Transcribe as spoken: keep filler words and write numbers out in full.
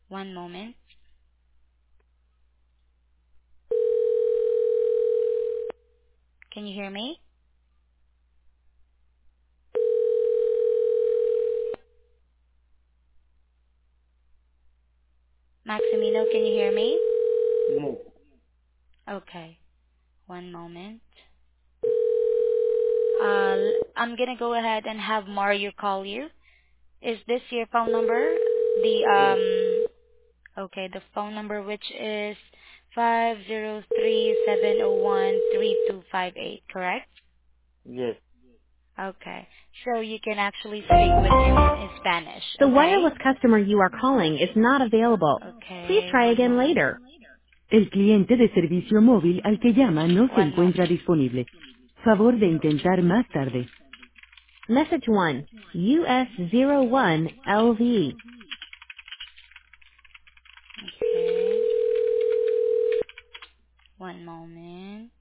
One moment. Can you hear me? Maximino, can you hear me? No. Okay. One moment. Uh, l- I'm gonna go ahead and have Mario call you. Is this your phone number? The Yes. um okay, the phone number which is five zero three seven zero one three two five eight, correct? Yes. Okay. So you can actually speak with him in Spanish, The okay? wireless customer you are calling is not available. Please Okay, try one again moment. later. El cliente de servicio móvil al que llama no se One encuentra moment. disponible. Favor de intentar más tarde. Message one. U S zero one L V. Okay. One moment.